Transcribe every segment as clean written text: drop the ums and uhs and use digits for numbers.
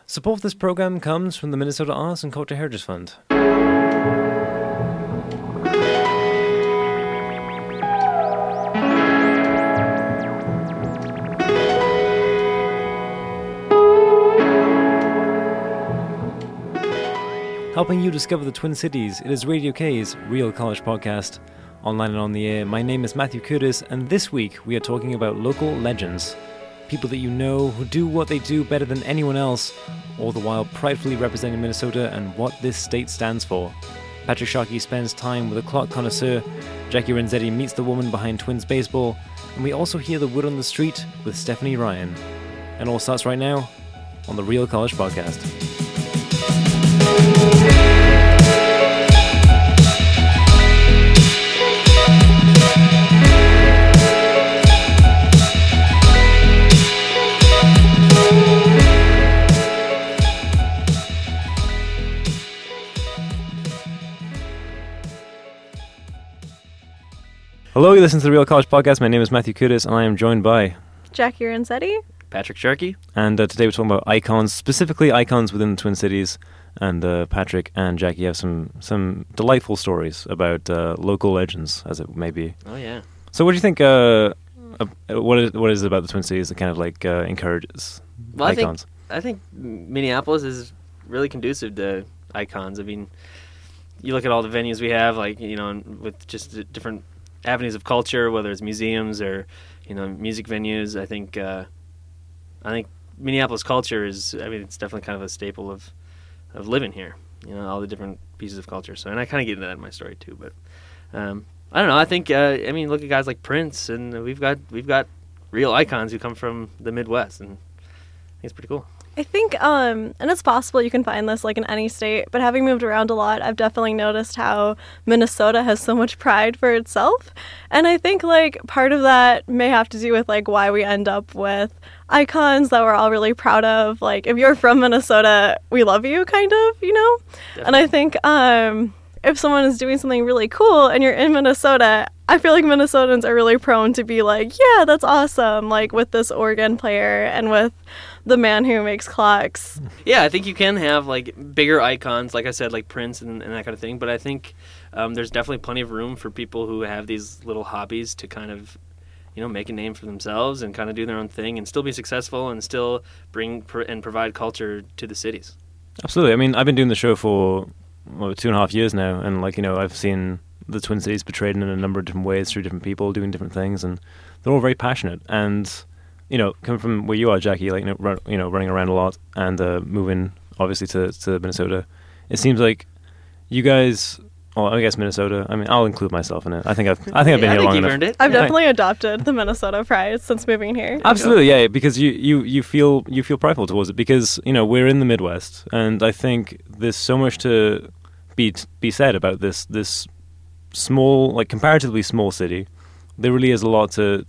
Support for this program comes from the Minnesota Arts and Culture Heritage Fund. Helping you discover the Twin Cities, it is Radio K's Real College Podcast. Online and on the air, my name is Matthew Curtis, and this week we are talking about local legends. People that you know who do what they do better than anyone else, all the while pridefully representing Minnesota and what this state stands for. Patrick Sharkey spends time with a clock connoisseur, Jackie Renzetti meets the woman behind Twins baseball, and we also hear the word on the street with Stephanie Ryan. And all starts right now on the Real College Podcast. Hello, you listen to the Real College Podcast. My name is Matthew Curtis, and I am joined by Jackie Renzetti, Patrick Sharkey, and today we're talking about icons, specifically icons within the Twin Cities. And Patrick and Jackie have some delightful stories about local legends, as it may be. Oh yeah. So, what do you think? What is it about the Twin Cities that kind of like encourages icons? I think Minneapolis is really conducive to icons. I mean, you look at all the venues we have, like with just different avenues of culture, whether it's museums or music venues. I think Minneapolis culture is. I mean, it's definitely kind of a staple of living here. All the different pieces of culture. So, and I kind of get into that in my story too. But I don't know. I think look at guys like Prince, and we've got real icons who come from the Midwest, and I think it's pretty cool. I think, and it's possible you can find this like in any state, but having moved around a lot, I've definitely noticed how Minnesota has so much pride for itself. And I think like part of that may have to do with like why we end up with icons that we're all really proud of. Like if you're from Minnesota, we love you kind of, Definitely. And I think if someone is doing something really cool and you're in Minnesota, I feel like Minnesotans are really prone to be like, yeah, that's awesome. Like with this organ player and with the man who makes clocks. Yeah, I think you can have like bigger icons, like I said, like Prince and that kind of thing. But I think there's definitely plenty of room for people who have these little hobbies to kind of, make a name for themselves and kind of do their own thing and still be successful and still bring and provide culture to the cities. Absolutely. I mean, I've been doing the show for 2.5 years now, and I've seen the Twin Cities portrayed in a number of different ways through different people doing different things, and they're all very passionate. And coming from where you are, Jackie, running around a lot and moving obviously to Minnesota, it seems like you guys. Well, I guess Minnesota. I mean, I'll include myself in it. I think I've been here long enough. Earned it. I've definitely adopted the Minnesota pride since moving here. Absolutely, yeah, because you feel prideful towards it because we're in the Midwest, and I think there's so much to be said about this small, like comparatively small city. There really is a lot to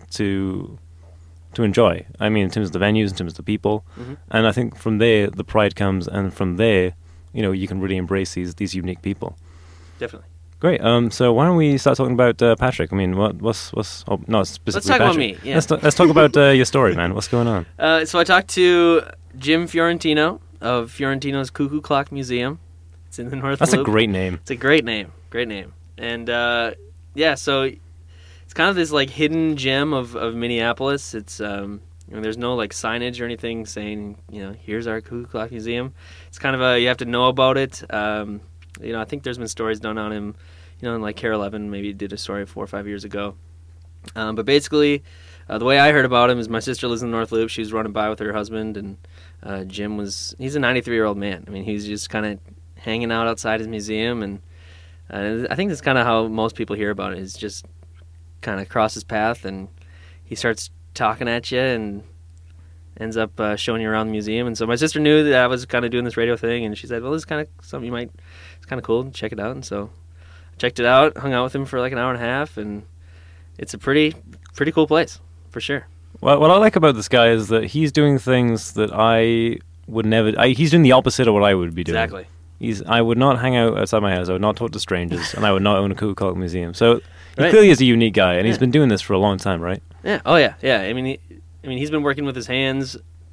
enjoy. I mean, in terms of the venues, in terms of the people, and I think from there the pride comes, and from there, you can really embrace these unique people. Definitely. Great. So why don't we start talking about Patrick? I mean, what's? Oh, no, specifically Let's talk Patrick. about me. Yeah. Let's talk about your story, man. What's going on? So I talked to Jim Fiorentino of Fiorentino's Cuckoo Clock Museum. It's in the North That's Loop. a great name. It's a great name. And so it's kind of this like hidden gem of Minneapolis. It's there's no like signage or anything saying here's our Cuckoo Clock Museum. It's kind of you have to know about it. I think there's been stories done on him, in like Care 11 maybe did a story 4 or 5 years ago. But basically, the way I heard about him is my sister lives in the North Loop. She was running by with her husband, and Jim he's a 93-year-old man. I mean, he's just kind of hanging out outside his museum, and I think that's kind of how most people hear about it, is just kind of crosses path, and he starts talking at you and ends up showing you around the museum. And so my sister knew that I was kind of doing this radio thing, and she said, well, this is kind of something it's kind of cool, check it out. And so I checked it out, hung out with him for like an hour and a half, and it's a pretty cool place, for sure. Well, what I like about this guy is that he's doing things that I would never... he's doing the opposite of what I would be doing. Exactly. I would not hang out outside my house, I would not talk to strangers, and I would not own a Cuckoo Clock Museum. So he Right. clearly is a unique guy, and he's been doing this for a long time, right? Yeah. Oh, yeah. Yeah. I mean, he's been working with his hands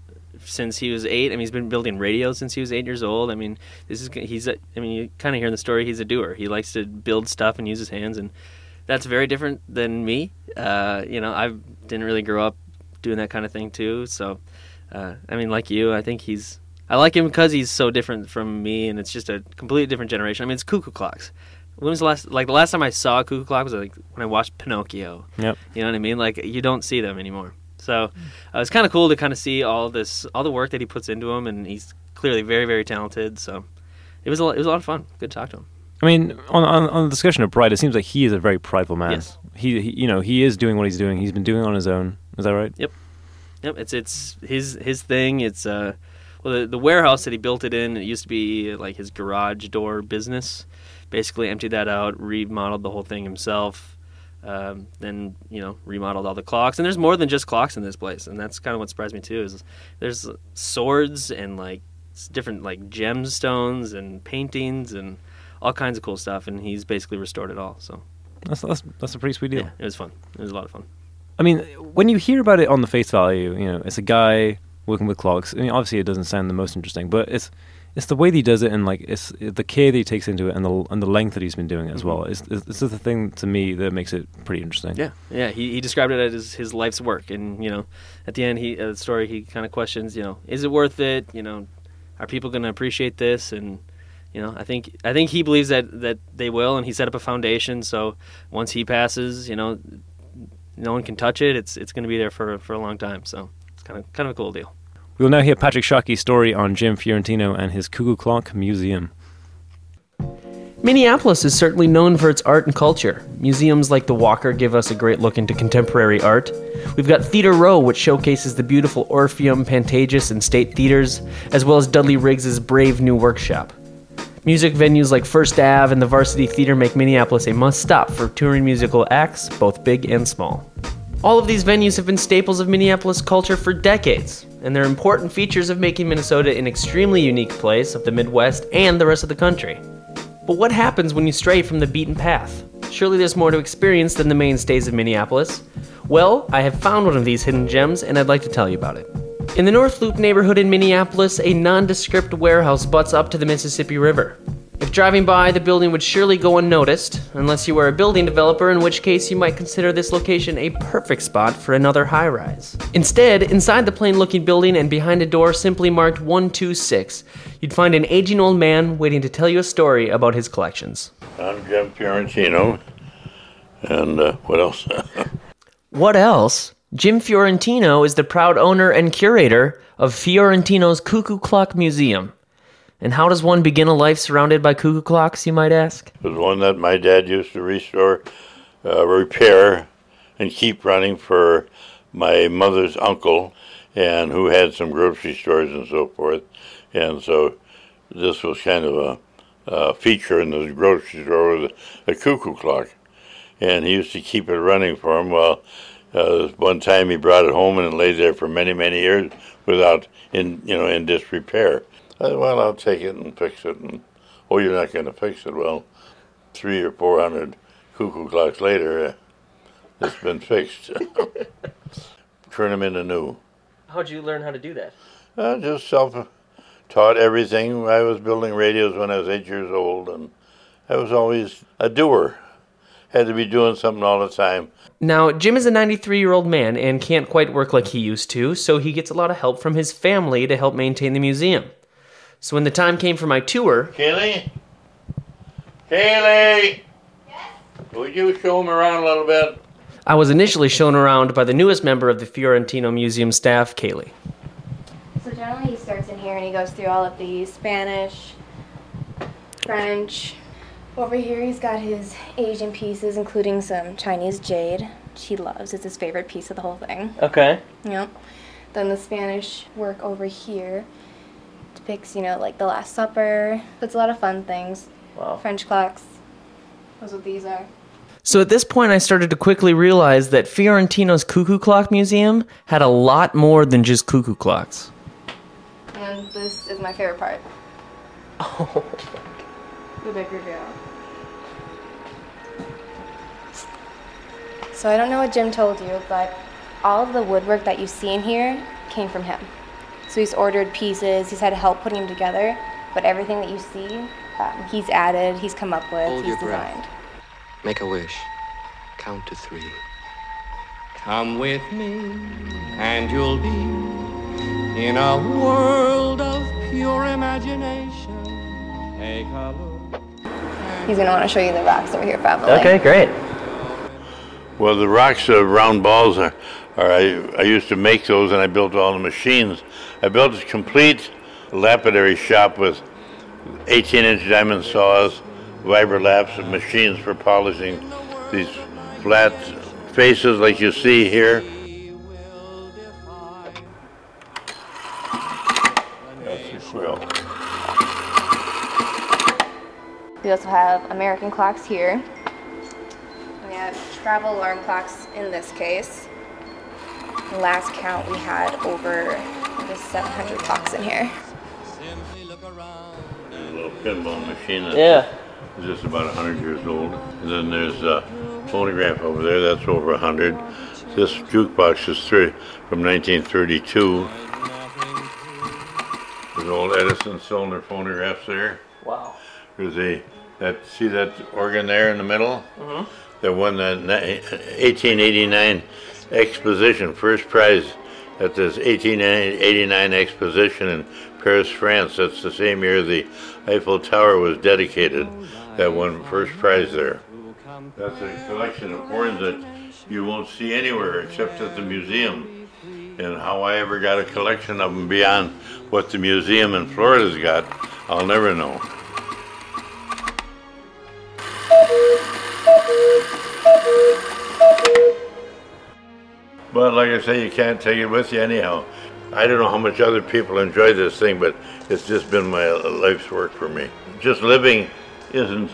since he was 8. I mean, he's been building radios since he was 8 years old. I mean, you kind of hear in the story, he's a doer. He likes to build stuff and use his hands, and that's very different than me. I didn't really grow up doing that kind of thing too. So, I mean, like you, I think I like him because he's so different from me, and it's just a completely different generation. I mean, it's cuckoo clocks. When was the last time I saw a cuckoo clock was like when I watched Pinocchio. Yep. You know what I mean? Like, you don't see them anymore. So it's kind of cool to kind of see all the work that he puts into them, and he's clearly very, very talented. So it was a lot of fun. Good to talk to him. I mean, on the discussion of pride, it seems like he is a very prideful man. Yes. He is doing what he's doing. He's been doing it on his own. Is that right? Yep. It's his thing. It's the warehouse that he built it in. It used to be like his garage door business. Basically emptied that out, remodeled the whole thing himself, then remodeled all the clocks. And there's more than just clocks in this place, and that's kind of what surprised me too. Is there's swords and like different like gemstones and paintings and all kinds of cool stuff, and he's basically restored it all. So that's a pretty sweet deal. Yeah, it was fun. It was a lot of fun. I mean, when you hear about it on the face value, it's a guy working with clocks. I mean, obviously it doesn't sound the most interesting, but it's the way that he does it, and like it's the care that he takes into it, and the length that he's been doing it as well. It's the thing to me that makes it pretty interesting. Yeah. He described it as his life's work, and at the end, the story he kind of questions, is it worth it? Are people going to appreciate this? And I think he believes that they will, and he set up a foundation. So once he passes, no one can touch it. It's going to be there for a long time. So it's kind of a cool deal. We will now hear Patrick Shockey's story on Jim Fiorentino and his Cuckoo Clock Museum. Minneapolis is certainly known for its art and culture. Museums like the Walker give us a great look into contemporary art. We've got Theater Row, which showcases the beautiful Orpheum, Pantages, and State Theaters, as well as Dudley Riggs' brave new workshop. Music venues like First Ave and the Varsity Theater make Minneapolis a must-stop for touring musical acts, both big and small. All of these venues have been staples of Minneapolis culture for decades, and they're important features of making Minnesota an extremely unique place of the Midwest and the rest of the country. But what happens when you stray from the beaten path? Surely there's more to experience than the mainstays of Minneapolis. Well, I have found one of these hidden gems, and I'd like to tell you about it. In the North Loop neighborhood in Minneapolis, a nondescript warehouse butts up to the Mississippi River. If driving by, the building would surely go unnoticed, unless you were a building developer, in which case you might consider this location a perfect spot for another high-rise. Instead, inside the plain-looking building and behind a door simply marked 126, you'd find an aging old man waiting to tell you a story about his collections. I'm Jim Fiorentino, and what else? What else? Jim Fiorentino is the proud owner and curator of Fiorentino's Cuckoo Clock Museum. And how does one begin a life surrounded by cuckoo clocks, you might ask? It was one that my dad used to restore, repair, and keep running for my mother's uncle, and who had some grocery stores and so forth. And so this was kind of a feature in the grocery store, was a cuckoo clock. And he used to keep it running for him. Well, one time he brought it home and it lay there for many, many years without, in disrepair. Well, I'll take it and fix it. And, oh, you're not going to fix it. Well, 300 or 400 cuckoo clocks later, it's been fixed. Turn them into new. How'd you learn how to do that? Just self-taught everything. I was building radios when I was 8 years old, and I was always a doer. Had to be doing something all the time. Now, Jim is a 93-year-old man and can't quite work like he used to, so he gets a lot of help from his family to help maintain the museum. So when the time came for my tour... Kaylee? Yes? Would you show him around a little bit? I was initially shown around by the newest member of the Fiorentino Museum staff, Kaylee. So generally he starts in here and he goes through all of the Spanish, French. Over here he's got his Asian pieces, including some Chinese jade, which he loves. It's his favorite piece of the whole thing. Okay. Yep. Then the Spanish work over here depicts, like the Last Supper. It's a lot of fun things. Wow. French clocks. That's what these are. So at this point I started to quickly realize that Fiorentino's Cuckoo Clock Museum had a lot more than just cuckoo clocks. And this is my favorite part. Oh. The big reveal. So I don't know what Jim told you, but all of the woodwork that you see in here came from him. So he's ordered pieces, he's had help putting them together, but everything that you see, he's added, he's come up with, Hold he's your breath. designed. Make a wish. Count to 3. Come with me, and you'll be in a world of pure imagination. Take a look. He's going to want to show you the rocks over here, probably. Okay, great. Well, the rocks, round balls, I used to make those, and I built all the machines. I built a complete lapidary shop with 18-inch diamond saws, vibrolaps, and machines for polishing these flat faces like you see here. That's the quill. We also have American clocks here. We have travel alarm clocks in this case. The last count we had over 700 clocks in here. There's a little pinball machine that's is just about 100 years old. And then there's a phonograph over there, that's over 100. This jukebox is from 1932. There's old Edison cylinder phonographs there. Wow. There's see that organ there in the middle? Mm-hmm. That won the 1889 exposition, first prize at this 1889 exposition in Paris, France. That's the same year the Eiffel Tower was dedicated. That won first prize there. That's a collection of horns that you won't see anywhere except at the museum. And how I ever got a collection of them beyond what the museum in Florida's got, I'll never know. But like I say, you can't take it with you anyhow. I don't know how much other people enjoy this thing, but it's just been my life's work for me. Just living isn't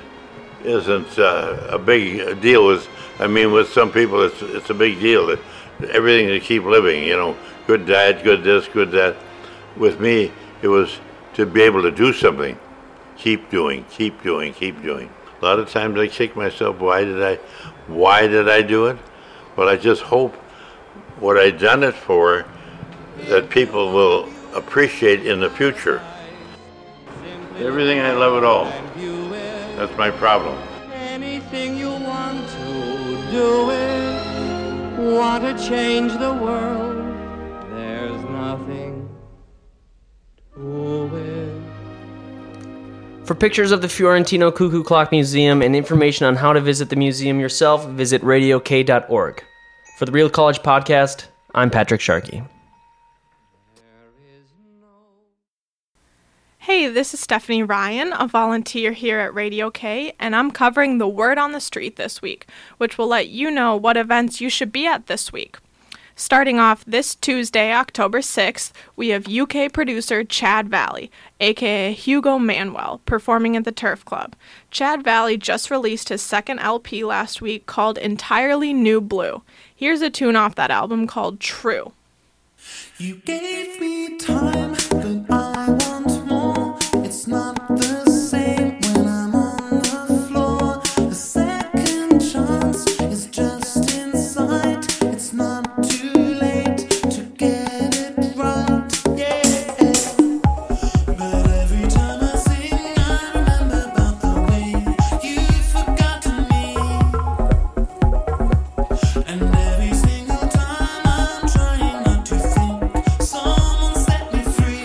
a big deal. With some people, it's a big deal. That everything to keep living, good diet, good this, good that. With me, it was to be able to do something. Keep doing. A lot of times I kick myself, why did I do it? Well, I just hope what I done it for, that people will appreciate in the future. Everything, I love it all. That's my problem. Anything you want to do it. Want to change the world. There's nothing to it. For pictures of the Fiorentino Cuckoo Clock Museum and information on how to visit the museum yourself, visit radiok.org. For the Real College Podcast, I'm Patrick Sharkey. Hey, this is Stephanie Ryan, a volunteer here at Radio K, and I'm covering the Word on the Street this week, which will let you know what events you should be at this week. Starting off this Tuesday, October 6th, we have UK producer Chad Valley, aka Hugo Manuel, performing at the Turf Club. Chad Valley just released his second LP last week called Entirely New Blue. Here's a tune off that album called True. You gave me time, but I want more. It's not the same when I'm on the floor. A second chance is just in sight. It's not too late to get it right, yeah. But every time I sing, I remember about the way you forgot me. And every single time I'm trying not to think, someone set me free.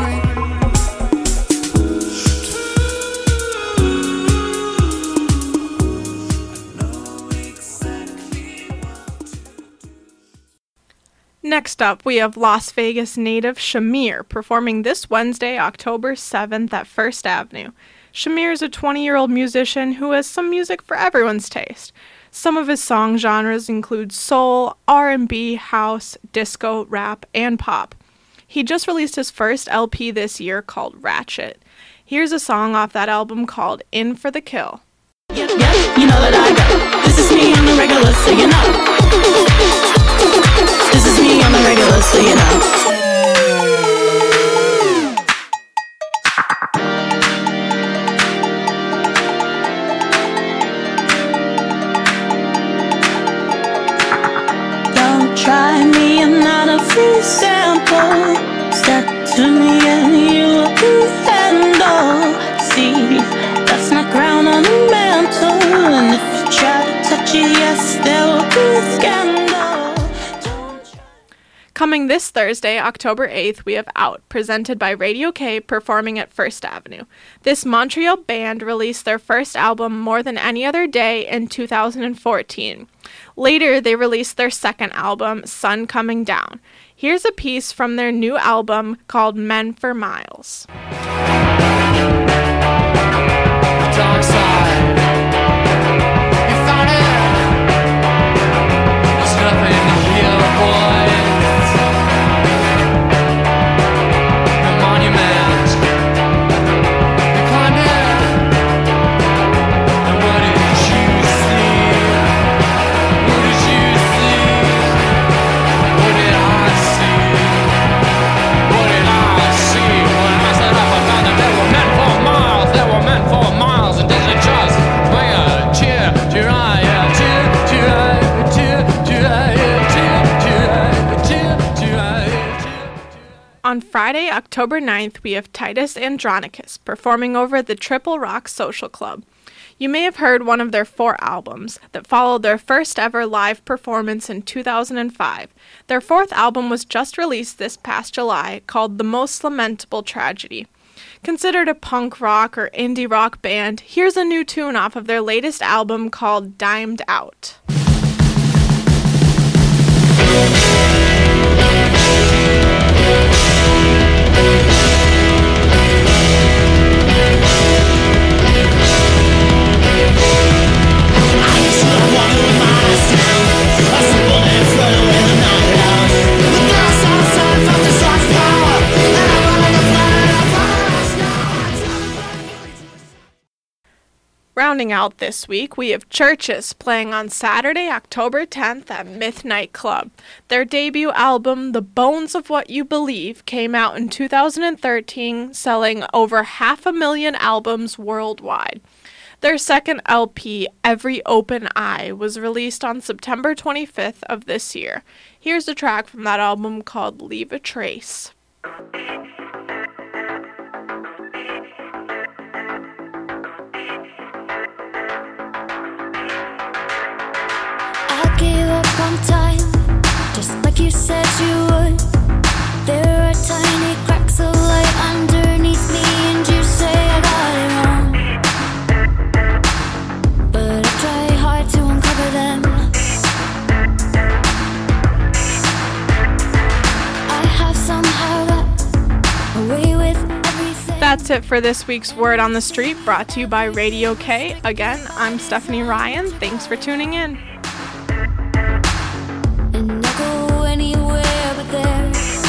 Next up, we have Las Vegas native Shamir performing this Wednesday, October 7th at First Avenue. Shamir is a 20-year-old musician who has some music for everyone's taste. Some of his song genres include soul, R&B, house, disco, rap, and pop. He just released his first LP this year called Ratchet. Here's a song off that album called In for the Kill. Yep, you know that I go. This is me on the regular, so you know. This is me on the regular, so you know. Don't try me, I'm not a free sample. Stuck to me and you can handle. See, that's not crown on the mantle. And if you try to touch it, yes, there will be scandal. Don't try. Coming this Thursday, October 8th, we have Out, presented by Radio K, performing at First Avenue. This Montreal band released their first album, More Than Any Other Day, in 2014. Later, they released their second album, Sun Coming Down. Here's a piece from their new album called Men for Miles. Dark side, you found it. There's nothing here, boys. The monument, you climbed it. And what did you see? What did you see? What did I see? What did I see? When I set up, I found that there were men for miles. There were men for miles, and did it just bring a cheer, cheer, yeah, cheer, cheer, cheer, cheer, cheer, cheer. On Friday, October 9th, we have Titus Andronicus performing over at the Triple Rock Social Club. You may have heard one of their 4 albums that followed their first ever live performance in 2005. Their 4th album was just released this past July, called The Most Lamentable Tragedy. Considered a punk rock or indie rock band, here's a new tune off of their latest album called Dimed Out. Rounding out this week, we have Churches playing on Saturday, October 10th at Myth Nightclub. Their debut album, The Bones of What You Believe, came out in 2013, selling over 500,000 albums worldwide. Their second LP, Every Open Eye, was released on September 25th of this year. Here's a track from that album called Leave a Trace. I gave up on time, just like you said you would. There are tiny cracks of light underneath me, and you say I got it wrong, but I try hard to uncover them. I have somehow got away with everything. That's it for this week's Word on the Street, brought to you by Radio K. Again, I'm Stephanie Ryan. Thanks for tuning in. And I'll go anywhere but there.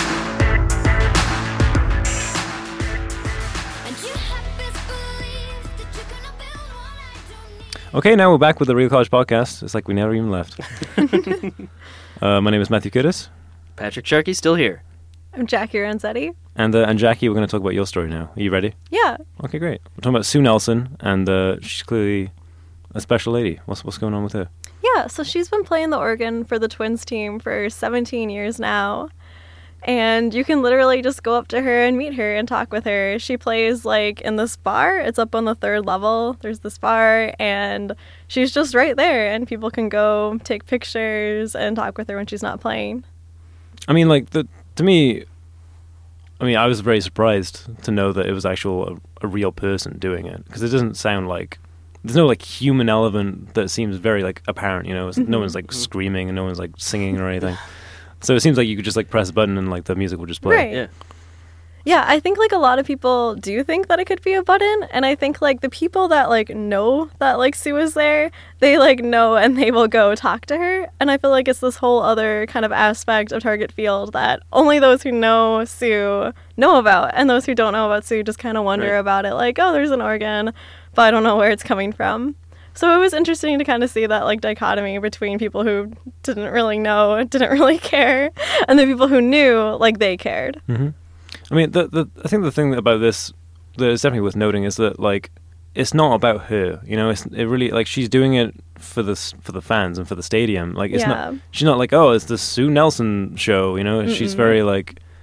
And you have best believe that you're gonna build one I don't need. Okay, now we're back with the Real College Podcast. It's like we never even left. My name is Matthew Curtis. Patrick Sharkey still here. I'm Jackie Ranzetti. And Jackie, we're going to talk about your story now. Are you ready? Yeah. Okay, great. We're talking about Sue Nelson, and she's clearly a special lady. What's going on with her? Yeah, so she's been playing the organ for the Twins team for 17 years now. And you can literally just go up to her and meet her and talk with her. She plays like in this bar. It's up on the 3rd level. There's this bar, and she's just right there. And people can go take pictures and talk with her when she's not playing. I mean, like, to me, I was very surprised to know that it was a real person doing it, because it doesn't sound like there's no like human element that seems very like apparent. You know, no one's like screaming and no one's like singing or anything. So it seems like you could just like press a button and like the music would just play. Right. Yeah. Yeah, I think like a lot of people do think that it could be a button, and I think like the people that like know that like Sue is there, they like know and they will go talk to her. And I feel like it's this whole other kind of aspect of Target Field that only those who know Sue know about, and those who don't know about Sue just kind of wonder about it, like, oh, there's an organ, but I don't know where it's coming from. So it was interesting to kind of see that like dichotomy between people who didn't really know, didn't really care, and the people who knew, like, they cared. Mm-hmm. I mean, I think the thing about this that is definitely worth noting is that like it's not about her. You know, it really like she's doing it for the fans and for the stadium. Like it's not. She's not like, oh, it's the Sue Nelson show. You know, she's very like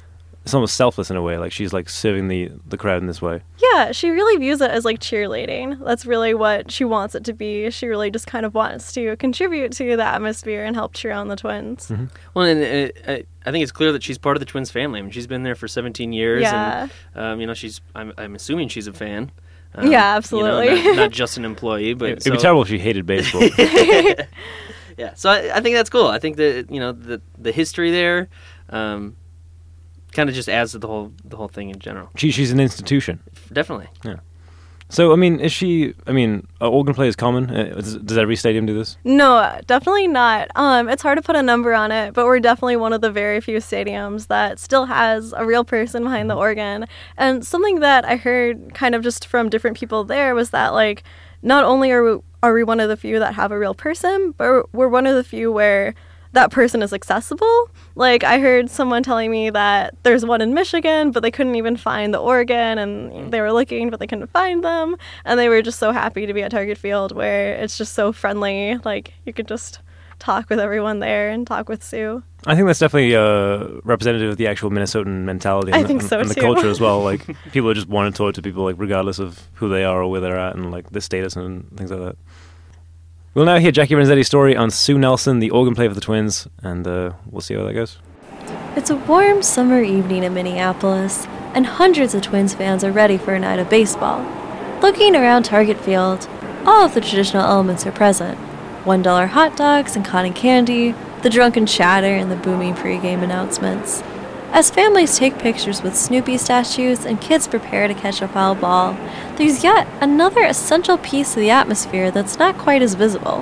it's almost selfless in a way. Like she's like serving the crowd in this way. Yeah, she really views it as like cheerleading. That's really what she wants it to be. She really just kind of wants to contribute to the atmosphere and help cheer on the Twins. Well, and I think it's clear that she's part of the Twins family. I mean, she's been there for 17 years. Yeah. And, you know, I'm assuming she's a fan. Yeah, absolutely. You know, not just an employee, but It'd be terrible if she hated baseball. Yeah, so I think that's cool. I think that, you know, the history there kind of just adds to the whole thing in general. She's an institution. Definitely. Yeah. So, I mean, organ play is common? Does every stadium do this? No, definitely not. It's hard to put a number on it, but we're definitely one of the very few stadiums that still has a real person behind the organ. And something that I heard kind of just from different people there was that, like, not only are we one of the few that have a real person, but we're one of the few where that person is accessible. Like, I heard someone telling me that there's one in Michigan, but they couldn't even find the organ, and they were looking, but they couldn't find them. And they were just so happy to be at Target Field, where it's just so friendly. Like, you could just talk with everyone there and talk with Sue. I think that's definitely representative of the actual Minnesotan mentality. I think so, and the too. culture as well. Like, people just want to talk to people, like, regardless of who they are or where they're at, and, like, their status and things like that. We'll now hear Jackie Renzetti's story on Sue Nelson, the organ player for the Twins, and we'll see how that goes. It's a warm summer evening in Minneapolis, and hundreds of Twins fans are ready for a night of baseball. Looking around Target Field, all of the traditional elements are present. $1 hot dogs and cotton candy, the drunken chatter and the booming pregame announcements. As families take pictures with Snoopy statues and kids prepare to catch a foul ball, there's yet another essential piece of the atmosphere that's not quite as visible.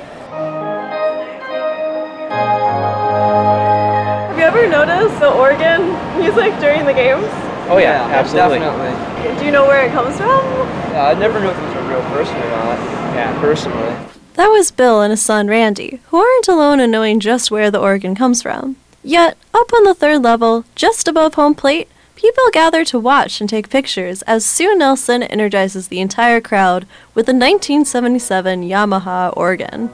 Have you ever noticed the organ music during the games? Oh yeah, absolutely. Definitely. Do you know where it comes from? I never knew if it was a real person or not. Yeah, personally. That was Bill and his son Randy, who aren't alone in knowing just where the organ comes from. Yet, up on the third level, just above home plate, people gather to watch and take pictures as Sue Nelson energizes the entire crowd with the 1977 Yamaha organ.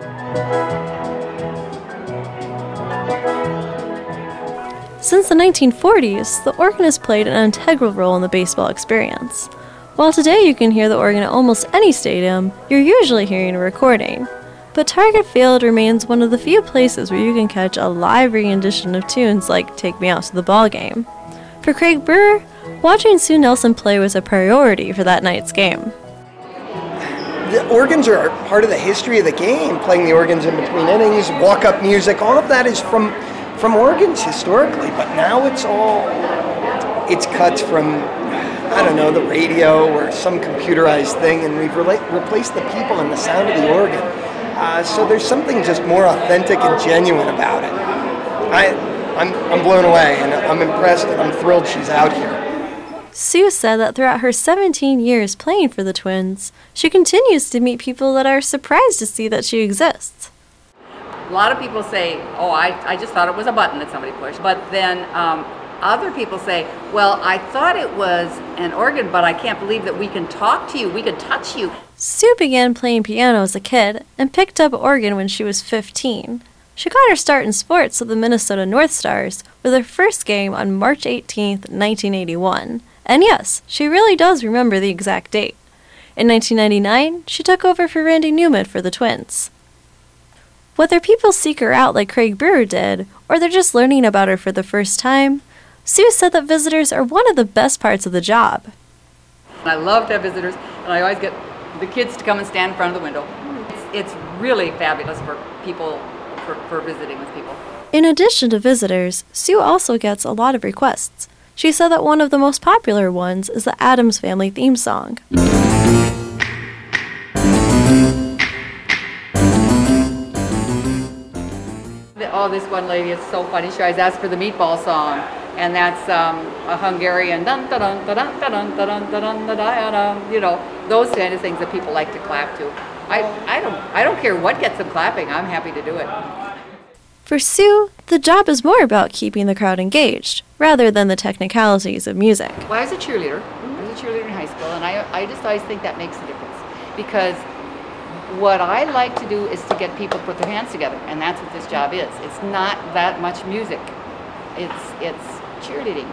Since the 1940s, the organ has played an integral role in the baseball experience. While today you can hear the organ at almost any stadium, you're usually hearing a recording. But Target Field remains one of the few places where you can catch a live rendition of tunes like Take Me Out to the Ball Game. For Craig Brewer, watching Sue Nelson play was a priority for that night's game. The organs are part of the history of the game, playing the organs in between innings, walk-up music, all of that is from organs historically, but now it's cuts from, I don't know, the radio or some computerized thing, and we've replaced the people and the sound of the organ. So there's something just more authentic and genuine about it. I'm blown away, and I'm impressed, and I'm thrilled she's out here. Sue said that throughout her 17 years playing for the Twins, she continues to meet people that are surprised to see that she exists. A lot of people say, oh, I just thought it was a button that somebody pushed. But then other people say, well, I thought it was an organ, but I can't believe that we can talk to you, we can touch you. Sue began playing piano as a kid and picked up organ when she was 15. She got her start in sports with the Minnesota North Stars with her first game on March 18, 1981. And yes, she really does remember the exact date. In 1999, she took over for Randy Newman for the Twins. Whether people seek her out like Craig Brewer did, or they're just learning about her for the first time, Sue said that visitors are one of the best parts of the job. I love to have visitors, and I always get the kids to come and stand in front of the window. It's really fabulous for people, for visiting with people. In addition to visitors, Sue also gets a lot of requests. She said that one of the most popular ones is the Addams Family theme song. Oh, this one lady is so funny. She always asks for the meatball song, and that's a Hungarian dun dun dun dun dun dun dun dun dun. You know, those kind of things that people like to clap to. I don't care what gets them clapping. I'm happy to do it. For Sue, the job is more about keeping the crowd engaged, rather than the technicalities of music. Well, I was a cheerleader. I was a cheerleader in high school, and I just always think that makes a difference. Because what I like to do is to get people to put their hands together, and that's what this job is. It's not that much music. It's cheerleading.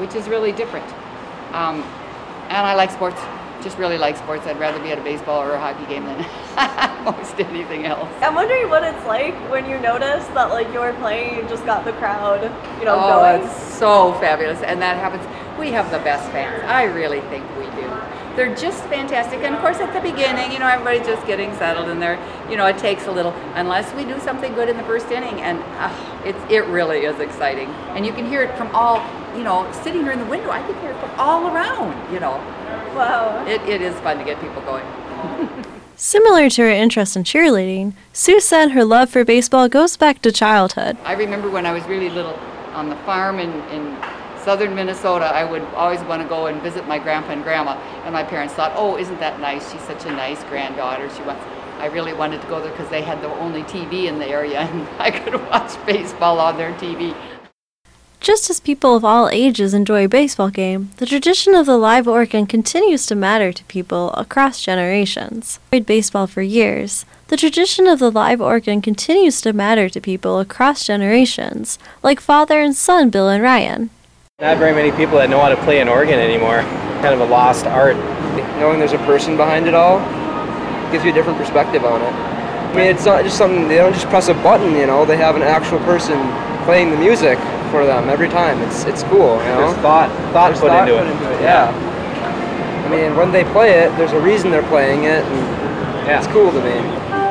which is really different. And I like sports, just really like sports. I'd rather be at a baseball or a hockey game than most anything else. I'm wondering what it's like when you notice that like you're playing, you just got the crowd, going. It's so fabulous, and that happens. We have the best fans. I really think we do. They're just fantastic, and of course at the beginning, everybody's just getting settled, and it takes a little, unless we do something good in the first inning, and it really is exciting, and you can hear it from all, sitting here in the window, I can hear it from all around, Wow. It is fun to get people going. Similar to her interest in cheerleading, Sue said her love for baseball goes back to childhood. I remember when I was really little on the farm in southern Minnesota, I would always want to go and visit my grandpa and grandma, and my parents thought, oh, isn't that nice? She's such a nice granddaughter. I really wanted to go there because they had the only TV in the area, and I could watch baseball on their TV. Just as people of all ages enjoy a baseball game, the tradition of the live organ continues to matter to people across generations. I've played baseball for years. The tradition of the live organ continues to matter to people across generations, like father and son Bill and Ryan. Not very many people that know how to play an organ anymore. Kind of a lost art. Knowing there's a person behind it all gives you a different perspective on it. I mean, it's not just something, they don't just press a button, they have an actual person playing the music for them every time. It's cool, There's thought put into it. Yeah. I mean, when they play it, there's a reason they're playing it, and it's cool to me.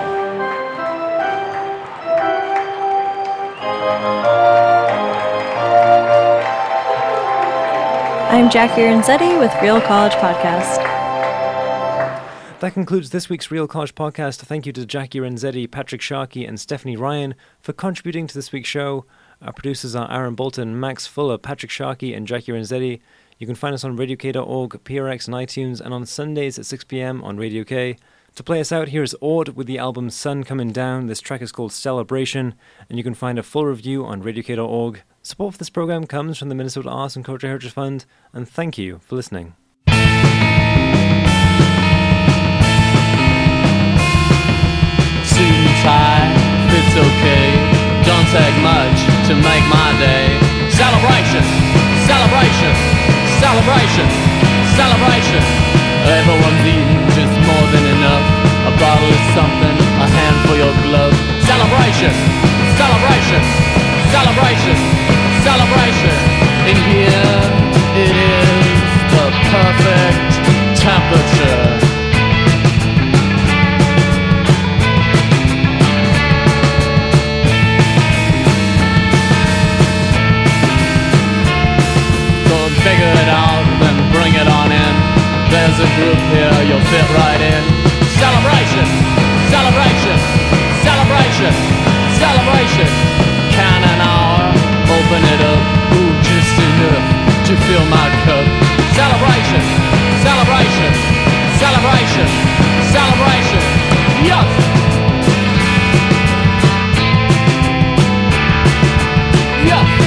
I'm Jackie Renzetti with Real College Podcast. That concludes this week's Real College Podcast. Thank you to Jackie Renzetti, Patrick Sharkey, and Stephanie Ryan for contributing to this week's show. Our producers are Aaron Bolton, Max Fuller, Patrick Sharkey, and Jackie Renzetti. You can find us on RadioK.org, PRX, and iTunes, and on Sundays at 6 p.m. on Radio K. To play us out, here is Ord with the album Sun Coming Down. This track is called Celebration, and you can find a full review on RadioK.org. Support for this program comes from the Minnesota Arts and Culture Heritage Fund, and thank you for listening. Suit and tie, fits okay. Don't take much to make my day. Celebration, celebration, celebration, celebration. Everyone's eating just more than enough. A bottle is something, a hand for your glove. Celebration, celebration, celebration, celebration. In here, it is the perfect temperature. Figure it out, then bring it on in. There's a group here, you'll fit right in. Celebration, celebration, celebration, celebration. Cannon hour, open it up. Ooh, just enough to fill my cup. Celebration, celebration, celebration, celebration. Yes! Yes!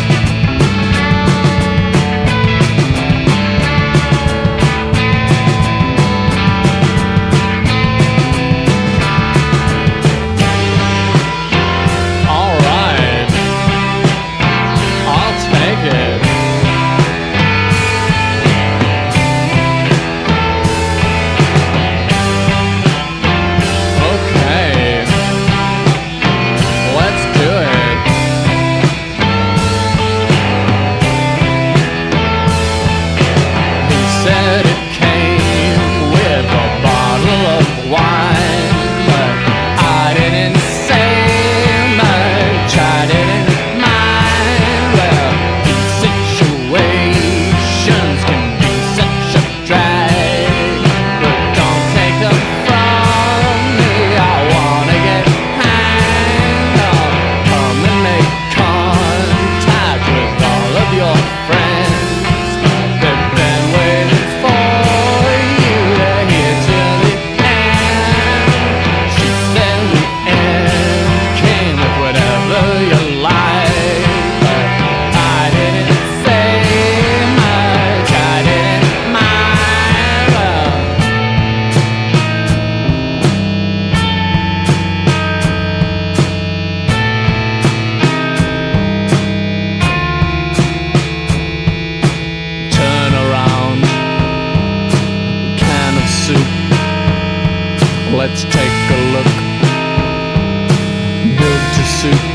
Let's take a look. Build to suit